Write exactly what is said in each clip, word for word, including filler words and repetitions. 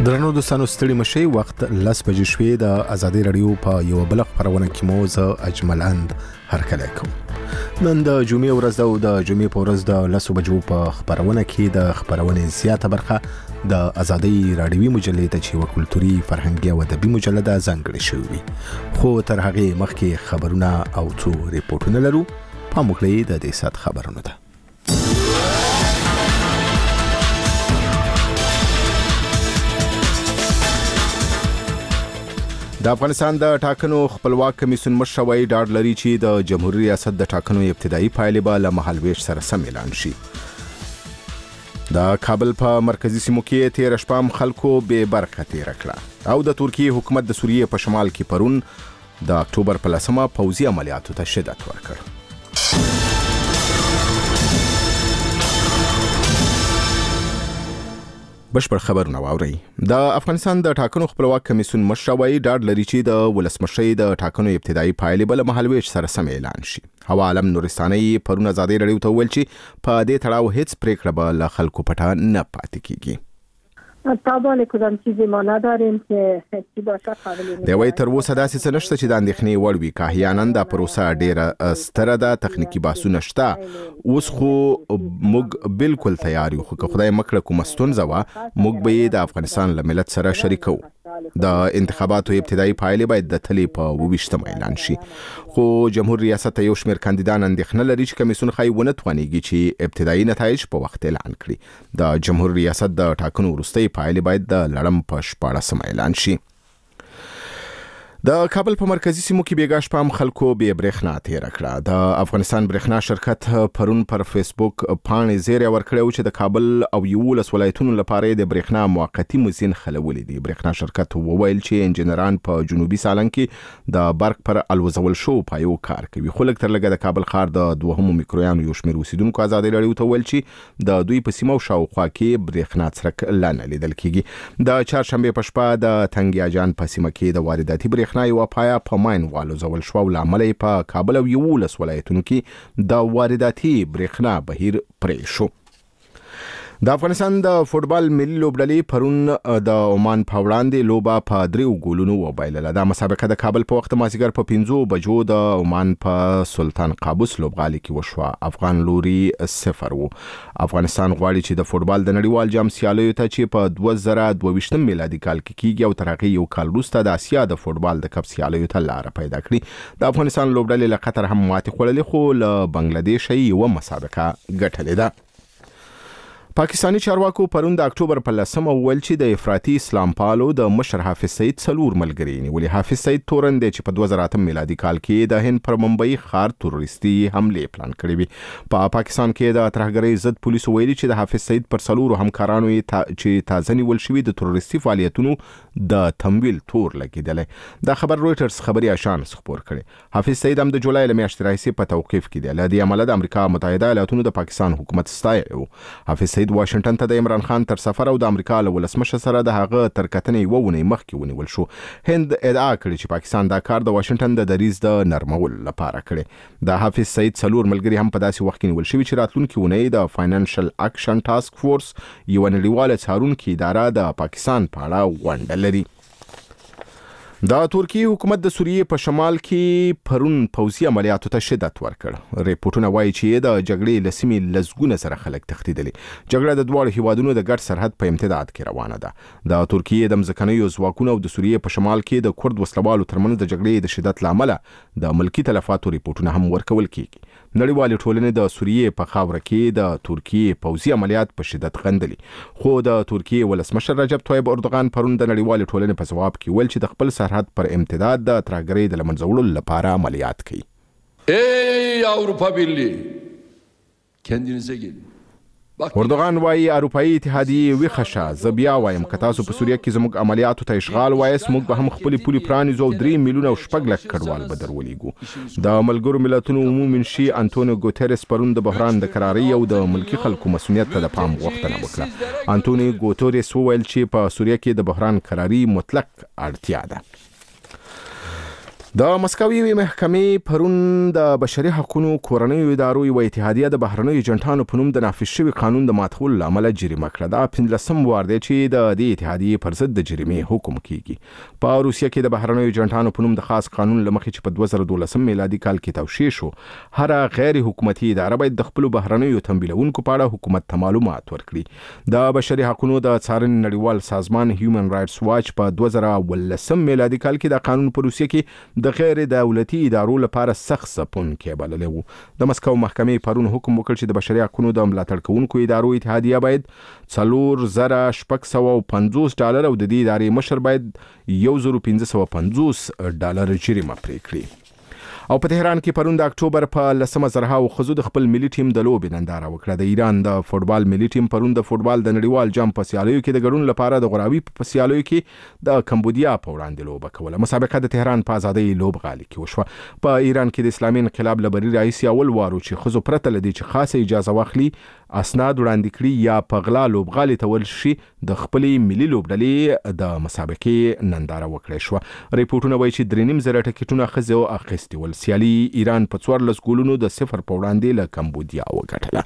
درنو دوستانو ستړي مشي وخت لس بجې شوې د ازادي رادیو په یو بل خبرونه کې مو زه اجمل اند هرکلی کوم. نن د جمعې ورځ ده او د جمعې په ورځ د لسو بجو په خبرونه کې د خبرونې زیاته برخه د ازادي رادیوي مجلې ته چې یوه کلتوري فرهنګي او ادبي مجله ده ځانګړې شوې وي. خو تر هغې مخکې خبرونه او څو ریپورټونه لرو. پام وکړئ د دې ساعت خبرونه ده. د افغانستان د ټاکنو خپلواک کمیسیون مشر وایي ډاډ لري چې د جمهوریت ریاست د ټاکنو ابتدایي پایلې به له مهالویش سره سم اعلان شي. د کابل په مرکزی سیمو کې تیر شپه خلکو به برخه تیر کړه او د ترکیه حکومت د سوریې په شمال کې پرون د اکتوبر په لسمه پوځي عملیاتو ته شدت ورکړ. بشپړ خبرونه واورئ. د افغانستان د ټاکنو خپلواک کمیسیون مشر وایي ډاډ لري چې د ولسمشرۍ د ټاکنو ابتدایي پایلې به له مهالویش سره سم اعلان شي. هوا عالم نورستاني پرون ازادي رادیو ته وویل چې په دې تړاو هیڅ پریکړه به له خلکو پټه نه پاتې کیږي. طبعا کدام چیزی ما نداریم که چی باشه قابل دوی تر اوسه داسې څه نشته چې د اندېښنې وړ وي. که احیانا دا پروسه ډیره ستره ده، تخنیکي بحثونه شته، اوس خو موږ بالکل تیار یو. خو که خدای مکړه کومه ستونزه وه موږ به یې د افغانستان له ملت سره شریکو. د انتخاباتو ابتدایي پایلې باید د تلې په اووه ویشتمه اعلان شي. خو جمهور ریاست ته یو شمېر کاندیدان اندېښنه لري چې کمیسیون ښایي ونه توانیږي چې ابتدایي نتایج په وخت اعلان کړي. د جمهور ریاست د ټاکنو وروستۍ پایلې باید د لړم په شپاړسمه اعلان شي. د کابل په مرکزی سیمو کې بیګا شپه خلکو به برېښنا تیره کړه. د افغانستان برېښنا شرکت پرون پر فیسبوک پاڼې زیری ورکړی چې د کابل او یولس ولایتونو لپاره د برېښنا موقتی مزین خلولې دي. برېښنا شرکت وویل چې انجنیران په جنوبي سالنګ کې د برق پر الوزول شو پایو کار کوي. خو لږ تر لږه د کابل ښار د دوهمو میکرویانو یو شمېر اوسیدونکو ازادي رادیو ته وویل چې د دوی په سیمه او شاوخوا کې برېښنا څرک لا نه لیدل کیږي. د چهارشنبې په شپه د تنګیاجان په سیمه کې د وارداتي برېښنا یو پایا په ماین والو زول شو او لامل په کابل او یولس ولایتونو کې د وارداتي برېښنا بهیر پرې شو. د افغانستان د فوټبال ملي لوبډلې پرون د عمان په وړاندې لوبه په دریو ګولونو وبایلله. دا مسابقه د کابل په وخت مازیګر په پنځو بجو د عمان په سلطان قابوس لوبغالي کې وشوه. افغان لوري صفر وو. افغانستان غواړي چې د فوټبال د نړیوال جام سیالیو ته چې په دوه زره دوه ویشتم میلادي کال کې کیږي او تر هغې یو کال وروسته د اسیا د فوټبال د کپ سیالیو ته لاره پیدا کړي. د افغانستان لوبډلې له قطر هم ماتې خوړلې خو له بنگلادیش یوه مسابقه ګټلې ده. پاکستانی چارواکو پرون د اکتوبر په لسمه وویل چې د افراطي اسلام پالو د مشر حافظ سعید څلور ملګري نیولي. حافظ سعید تورن دی چې په دوه زره اتم میلادي کال کې د هند پر ممبئی ښار تروریستي حملې پلان کړې وي. په پاکستان کې د ترهګرۍ ضد پولیسو ویلي چې د حافظ سعید پر څلورو همکارانو تا چې تازه نیول شوي د تروریستي فعالیتونو د تمویل تور لګېدلی. دا خبر رویټرز خبري اژانس خپور کړی. حافظ سعید هم د جولای له میاشتې راهیسې په توقیف کې دی. له دې امله د امریکا متحده ایالاتونو د پاکستان حکومت ستایلی و. حافظ سعید واشنګټن ته د عمران خان تر سفر او د امریکا له ولسمشر سره د هغه تر کتنې یوه اونۍ مخکې ونیول شو. هند ادعا کړې چې پاکستان دا کار د واشنګټن د دریځ د نرمولو لپاره کړی. د حافظ سعید څلور ملګري هم په داسې وخت کې نیول شوي چې راتلونکي اونۍ د فاینانشل اکشن ټاسک فورس یوه نړیواله څارونکې اداره د پاکستان په اړه غونډه لري. د ترکیه حکومت د سوریې په شمال کې پرون پوځي عملیاتو ته شدت ورکړ. ریپورتونه وایي چې د جګړې له سیمې لسګونه سره خلک تښتېدلي. جګړه د دواړو هیوادونو د ګډ سرحد په امتداد کې روانه ده. د ترکیه د مځکنیو ځواکونو او د سوریې په شمال کې د کورد وسلوالو ترمنځ د جګړې د شدت له امله د ملکي تلفاتو ریپورتونه هم ورکول کیږي. نړیوالې ټولنې د سوریې په خاوره کې د ترکیه پوځي عملیات په شدت غندلي. خو د ترکیه ولسمشر رجب طیب اردوغان پرون د نړیوالې ټولنې په ځواب کې ویل چې د خپل سرحد پر امتداد د ترهګرۍ د له منځه وړلو لپاره عملیات کوي. ای اروپا birliği kendinize gelin. اردوغان وایي اروپایي اتحادیې ویښه شه. زه بیا وایم که تاسو په سوریه کې زموږ عملیاتو ته اشغال وایست موږ به هم خپلې پولې پرانیزو او درې میلیونه او شپږ لک کډوال به در ولیږو. د ملګرو ملتونو عمومي منشي انټونیو ګوتریس پرون د بحران د کرارۍ او د ملکي خلکو مسؤلیت ته د پام غوښتنه وکړه. انټونیو ګوتریس وویل چې په سوریه کې د بحران کراري مطلق اړتیا ده. د مسکو یوې محکمې پرون د بشري حقوقو کورنیو ادارو یو اتحادیه د بهرنیو ایجنټانو په نوم د نافذ شوي قانون د ماتولو له امله جریمه کړه. دا پنځلسم وار دی چې د دې اتحادیې پر ضد د جریمې حکم کیږي. په روسیه کې د بهرنیو ایجنټانو په نوم د خاص قانون له مخې چې په دوه زره دولسم میلادي کال کې توشیح شو، هر غیر حکومتي اداره باید د خپل بهرنیو تمویلونکو په اړه حکومت ته معلومات ورکړي. د بشري حقوقو د څارنې نړیوال سازمان هیومن رائټس واچ په دوه زره ولسم میلادي کال کې د قانون په روسیه کې د غیر دولتي ادارو لپاره سخت ځپونکی بللی و. د مسکو محکمې پرون حکم وکړ چې د بشري حقوقو د ملاتړ کوونکو ادارو اتحادیه باید څلور زره شپږ سوه پنځوس ډالر او د دې ادارې مشر باید یو زره پنځه سوه پنځوس ډالر جریمه پرې کړي. او په تهران کې پرون د اکتوبر په لسمه زرهاو ښځو د خپل ملي ټیم د لوبې ننداره وکړه. د ایران د فوټبال ملي ټیم پرون د فوټبال د نړیوال جام په سیالیو کې د ګډون لپاره د غوراوي په سیالیو کې د کمبودیا په وړاندې لوبه کوله. مسابقه د تهران په ازادۍ لوبغالي کې وشوه. په ایران کې د اسلامي انقلاب له بری راهیسې اول وارو چې ښځو پرته له دې چې خاصه اجازه واخلي اسناد وړاندې کړي یا په غلا لوبغالي ته ورشي د خپلې ملي لوبډلې د مسابقې ننداره وکړې شوه. ریپورتونه وایي چې درې نیم زره ټکټونه ښځو اخیستي ول. سیالي ایران په څوارلس ګولونو د صفر په وړاندې له کمبودیا وګټله.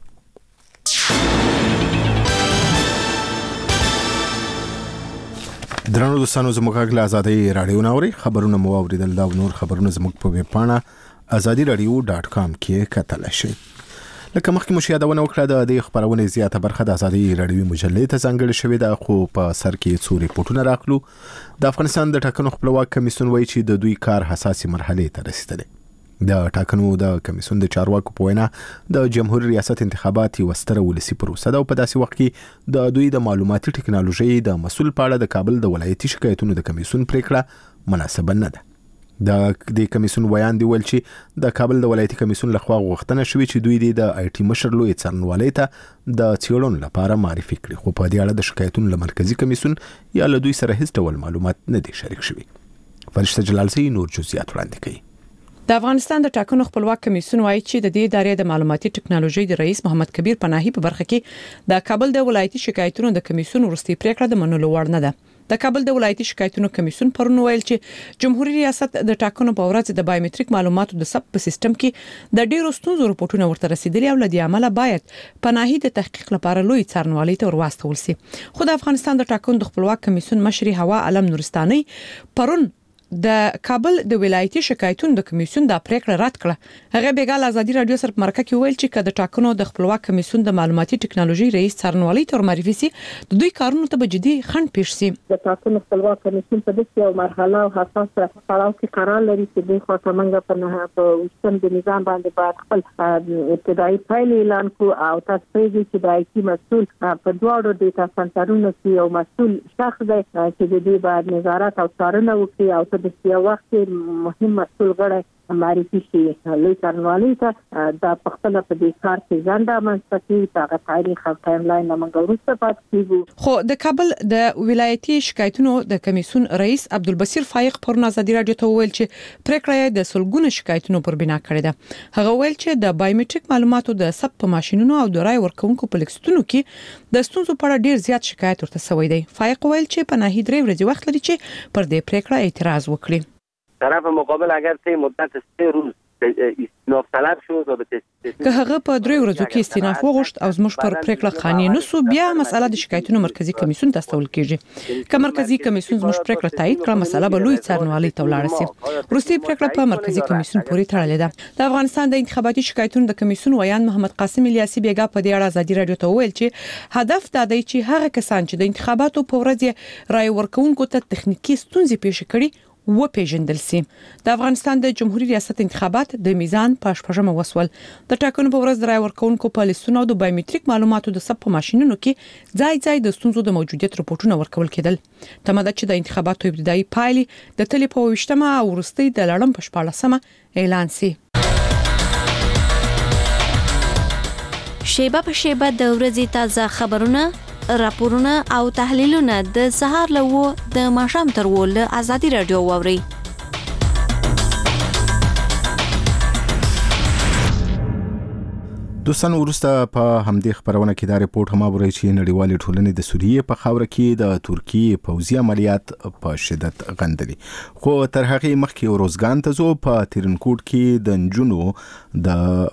درنو دوستانو، زموږ غږ له ازادۍ راډیو ناوري خبرونه مو اوریدل. دا نور خبرونه زموږ په ویب پاڼه ازادي رادیو ډاټ کام کې کتلی شئ. لکه مخکې مو یادونه وکړه، د دې خبرونې زیاته برخه د ازادي رادیوي مجلې ته ځانګړې شوې ده، خو په سر کې څو ریپورتونه راغلو. د افغانستان د ټاکنو خپلواک کمیسیون وایي چې د دوی کار حساسې مرحلې ته رسیدلی. د ټاکنو د کمیسیون د چارواکو په وینا د جمهوریت ریاست انتخابات یوه ستره ولسي پروسه ده او په داسې وخت کې د دوی د معلوماتي ټکنالوژۍ د مسؤل په اړه د کابل د ولایتي شکایتونو د کمیسیون پریکړه مناسبه نه ده. د دې کمیسیون ویان دی ول چې د کابل د ولایتي کمیسیون لخوا غوښتنه شوې چې دوی د آی ټي مشر لوی څارنوالۍ ته د څېړنو لپاره معرفي کړي، خو په دې اړه د شکایتونو له مرکزي کمیسیون یا له دوی سره هیڅ ډول معلومات نه دي شریک شوي. فرشته جلالزی نور جزئیات وړاندې کوي. د افغانستان د ټاکنو خپلواک کمیسیون وایي چې د دې ادارې د معلوماتي ټکنالوژۍ د رئیس محمد کبیر پناهي په برخه کې د کابل د ولایتي شکایتونو د کمیسیون وروستي پریکړه د منلو وړ نه ده. د کابل د ولایتي شکایتونو کمیسیون پرون ویل چې جمهوریت ریاست د ټاکنو په ورځ د بایومټریک معلوماتو د ثبت په سیستم کې د ډیرو ستونزو رپورټونه ورته رسیدلي او لدی عمله باید پناهي د تحقیق لپاره لوی څارنوالۍ ته ورواستول شي. خو د افغانستان د ټاکنو د خپلواک کمیسیون مشري هوا علم نورستاني پرون د کابل د ولایتي شکایتونو د کمیسیون د پریکړه رد کړه. هغه بیګال ازادي رادیو سره مرکه کې ویل چې کله د ټاکنو د خپلواک کمیسیون د معلوماتي ټکنالوژي رئیس څارنوالۍ تر معرفي سي د دوی کارونو ته به جدي خنډ پیښ سي. د ټاکنو خپلواک کمیسیون په دې یو مرحله او حساسه پړاو کې قرار لري چې د خاطر منګه په نه په وشتن د نظام باندې باید خپل ابتدایي فایل اعلان کو او تاسو یې چې د آی ټي مسؤل په دواړو ډیټا سنټرونو کې یو مسؤل شخص دی چې د دې باید نظارت او څارنه وکړي او د یو وخت مهم مسؤل غړی معرفي شي. لوی څارنوالۍ ته د پختنه په دې کار کې ځنډه منځپتی هغه تاریخ او ټایم لاین موږ ورسته پات کیږو. خو د کابل د ولایتي شکایتونو د کمیسیون رئیس عبدالبصیر فایق پر ازادي رادیو ته ویل چې پریکړه د سلګونه شکایتونو پر بنا کړې ده. هغه ویل چې د بایومټریک معلوماتو د ثبت په ماشينونو او د رای ورکونکو په لیکستونو کې د ستونزو په اړه ډیر زیات شکایت ورته شوی دی. فایق ویل چې پناهي درې ورځې وخت لري چې پر دې پریکړه اعتراض وکړي. طرف مقابل اگر سه مدت سه روز استیناف طلب شد و به که هغه په درې ورځو کې استیناف وغوښت او زموږ پر پریکړه خاني نه سو، بیا مسله د شکایتونو مرکزی کمیسیون ته استول کیږي. که مرکزی کمیسیون زموږ پریکړه تایید کړه، مسله به لوی څارنوالۍ ته ولاړ شي. وروستي پریکړه په مرکزی کمیسیون پورې تړلې ده. د افغانستان د انتخاباتي شکایتونو د کمیسیون ویان محمد قاسم الیاسی بیګا په دې اړه ازادي رادیو ته ویل چې هدف دا دی چې هغه کسان چې د انتخاباتو په ورځ رای ورکونکو ته تخنیکی ستونزې پیښ کړي و پیژندل سي. د افغانستان د جمهوریت ریاست انتخابات د میزان په شپږمه وسول. د ټاکنو په ورځ رای ورکونکو په لیستونو او د بایومټریک معلوماتو د ثبت په ماشينونو کې ځای ځای د ستونزو د موجودیت رپورټونه ورکول کېدل. تمه ده چې د انتخاباتو ابتدایي پایلې د تلې په وشتمه او وروستي د لړم په شپاړلسمه اعلان سي. شیبه په شیبه د ورځې تازه خبرونه، راپورونه او تحلیلونه د سهار له و د ماښام تر و له ازادي رادیو واوري. دوستان ورسته په همدې خبرونه کې دا ریپورت هم اوري چې نړیوالې ټولنې د سوریې په خاوره کې د ترکیې پوځي عملیات په شدت غندلي خو تر هغه مخکې اورزګان ته زو په تیرنکوټ کې د نجونو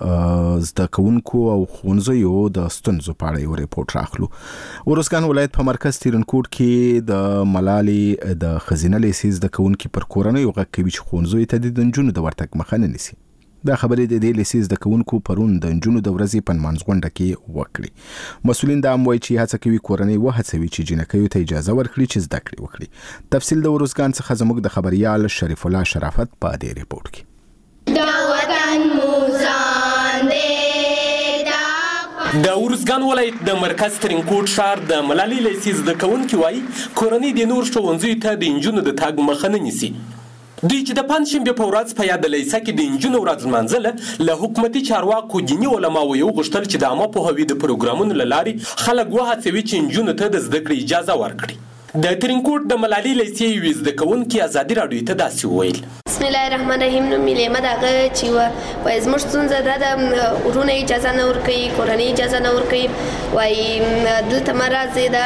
د زده کوونکو او ښوونځیو د ستونزو په اړه یو ریپورت راخلو. اورزګان ولایت په مرکز تیرنکوټ کې د ملالي د خزینه لیسې زده کوونکو پر کورنۍ غږ کوي چې ښوونځیو ته د نجونو د ورتګ مخه نه نیسي. دا خبرې د دې لیسې زده کوونکو پرون د نجونو د ورځې په نمانځغونډه کې وکړي. مسؤلین دا هم وایي چې هڅه کوي کورنۍ وهڅوي چې جنکیو ته اجازه ورکړي چې زده کړې وکړي. تفصیل د اورزګان څخه زموږ د خبريال شریف الله شرافت په دې ریپورت کې. دا وطن موزان دی د اورزګان ولایت د مرکز ترنکوټ ښار د ملالي لیسې زده کوونکي وایي کورنۍ د نور ښوونځیو ته د نجونو د تګ مخه نه نیسي. دوی چې د پنځشنبې په ورځ په یاد لیسه کې د نجونو ورځ لمانځله له حکومتي چارواکو دیني علماو یو غوښتل چې د عامه پوهاوي د پروګرامونو له لارې خلک وهڅوي چې نجونو ته د زده کړې اجازه ورکړي. د ترنکوټ د ملالي لیسې یوې زده کوونکي ازادي راډیو ته داسې وویل. بسم الله الرحمن الرحیم. نو مې له دغه چې و وای زموږ ستونزه دا د ورونه اجازه نه ورکوي، کورنۍ اجازه نه ورکوي. وای دلته مرزه دا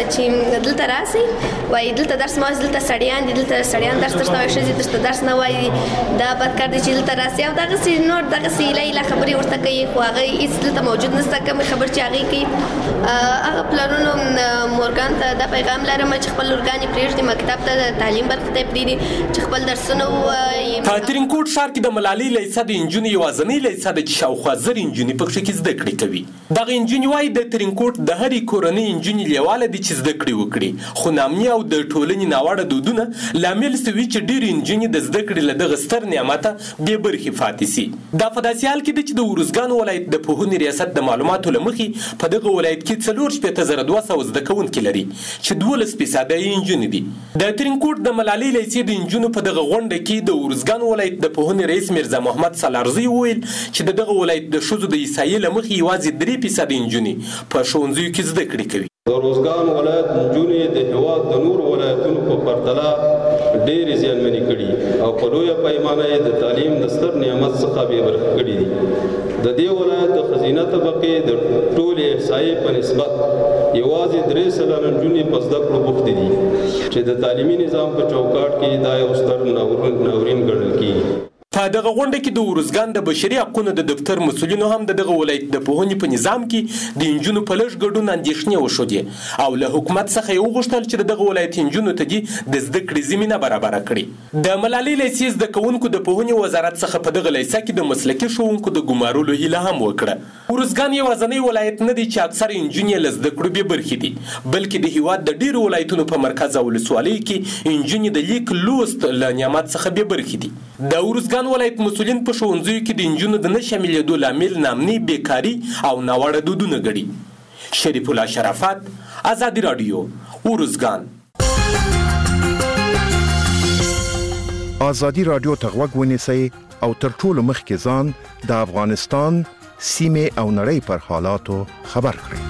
چې دلته راسي وای دلته درس ما دلته سړیان دي، دلته سړیان درس درس نه شي، درس درس نه وای دا بد کار دي چې دلته راسي او دغه سي نور دغه سي لیلا خبري ورته کوي خو هغه هیڅ دلته موجود نشته. کوم خبر چې هغه کوي هغه پلانونو مورګان ته د پیغام لرم چې خپل اورګانی پریږدي مکتب ته تعلیم برخه ته پریږدي چې خپل درسونه په ترنکوټ ښار کې د ملالي لیسه د انجونې یوازنۍ لیسه ده چې شاوخوا زر انجونې پکښې کې زده کړې کوي. دغه انجونې وایي د ترنکوټ د هرې کورنۍ انجونې لیواله دي چې زده کړې وکړي خو نامني او د ټولنې ناوړه دودونه لامل سوي چې ډېرې انجونې د زده کړې له دغه ستر نعمته بې برخې پاتې سي. دا په داسې حال کې ده چې د اورزګان ولایت د پوهنې ریاست د معلوماتو له مخې په دغه ولایت کې څلور شپېته زره دوه سوه زده کوونکي لري چې دولس فیصده یې انجونې دي. د ترنکوټ د ملالي لیسې د انجونو په دغه غونډه کې د اورزګان ولایت د پوهنې رئیس میرزا محمد سالارزی وویل چې د دغه ولایت د ښځو د عیسایي له مخې یوازې درې فیصده انجونې په ښوونځیو کې زده کړې کوي. د اورزګان ولایت نجونې د هېواد د نورو ولایتونو په پرتله ډېرې زیانمنې کړي او په لویه پیمانه یې د تعلیم د ستر نعمت څخه بې برخې کړي دي. د دې ولایت د ښځینه طبقې د ټولې احصایې په نسبت یوازې درې سلنه نجونې په زده کړو بوختې دي چې د تعلیمي نظام په چوکاټ کې دا یو ستر ناورین ګڼل کېږي. په دغه غونډه کې د اورزګان د بشري حقوقو د دفتر مسؤلینو هم د دغه ولایت د پوهنې په نظام کې د انجونو په لږ ګډون اندېښنې وښودې او له حکومت څخه یې وغوښتل چې د دغه ولایت انجونو ته دي د زده کړې زمینه برابره کړي. د ملالي لیسې زده کوونکو د پوهنې وزارت څخه په دغه لیسه کې د مسلکي ښوونکو د ګمارلو هیله هم وکړه. اورزګان یوازینی ولایت نه دی چې اکثر انجونې له زده کړو بې برخې دي بلکې د هېواد د ډېرو ولایتونو په مرکز او ولسوالیو کې انجونې د لیک لوست له نعمت څخه بې برخې دي. د اورزګان ولایت مسؤلین په ښوونځیو کې د انجونو د نه شاملېدو لامل نامني بیکاري او ناوړه دودونه ګڼي. شریف الله شرافت، ازادي راډیو، اورزګان. ازادي راډیو ته غوږ ونیسئ او تر ټولو مخکې ځان د افغانستان سیمې او نړۍ پر حالاتو خبر کړئ.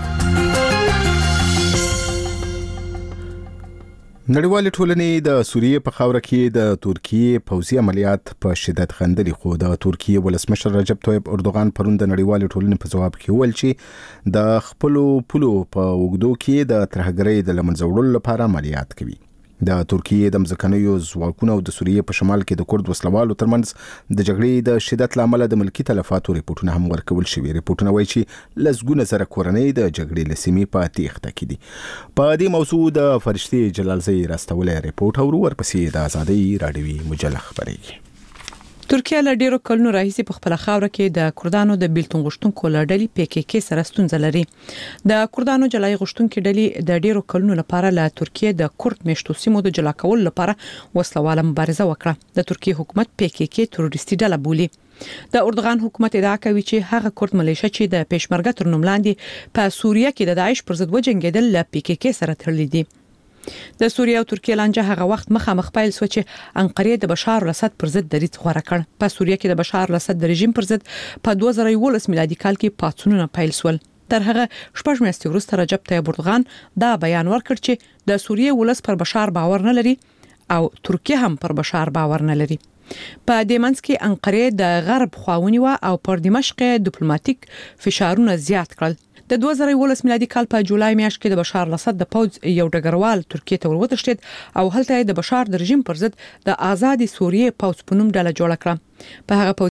نړیوالې ټولنې د سوریې په خاوره کې د ترکیې پوځي عملیات په شدت غندلي خو د ترکیې ولسمشر رجب طیب اردوغان پرون د نړیوالې ټولنې په ځواب کې وویل چې د خپلو پولو په اوږدو کې د ترهګرۍ د له منځه وړلو لپاره عملیات کوي. د ترکیې د مځکنیو ځواکونو او د سوریې په شمال کې د کورد وسلوالو ترمنځ د جګړې د شدت له امله د ملکي تلفاتو ریپورتونه هم ورکول شوي. ریپورتونه وایي چې لسګونه زره کورنۍ د جګړې له سیمې په تېښته کې دي. په دې موضوع د فرشتې جلالزی راستولی ریپورت اورو، ورپسې د ازادۍ راډیوي مجله خبرېږي. ترکیه له ډیرو کلونو راهیسې په خپل خاوره کې د کردانو د بیلتون غوښتونکو لړۍ پی کې کې سره ستونزه لري. د کردانو جلای غوښتونکو ډلې د ډیرو کلونو لپاره له ترکیه د کورد میشتو سیمو د جلا کولو لپاره وسلواله مبارزه وکړه. د ترکیه حکومت پی کې کې تروریستي ډله بولي. د اردوغان حکومت ادعا کوي چې هغه کورد ملیشه چې د پېشمرګه تر نوم لاندې په سوریه کې د داعش پر ضد وجنګیدل له پی کې کې سره تړلي دي. د سوریه او ترکیه لانجه هغه وخت مخامخ پیل شو چې انقره د بشار الاسد پر ضد دریځ غوړه کړ. په سوریه کې د بشار الاسد د رژیم پر ضد په دوه زره یولس میلادي کال کې پاڅونونه پیل شول. تر هغه شپږ میاشتې وروسته رجب طیب اردوغان دا بیان ورکړ چې د سوریه ولس پر بشار باور نه لري او ترکیه هم پر بشار باور نه لري. په دې منځ کې انقره د غرب خواونی او پر دمشق ډیپلوماټیک فشارونه زیات کړل. د دوه زره یولس میلادي کال په جولای میاشت کې د بشار الاسد د پوځ یو ډګروال ترکیه ته وروتښتید او هلته د بشار د رژیم پر ضد د آزادي سوریې پوځ په نوم ډله جوړه کړه. په هغه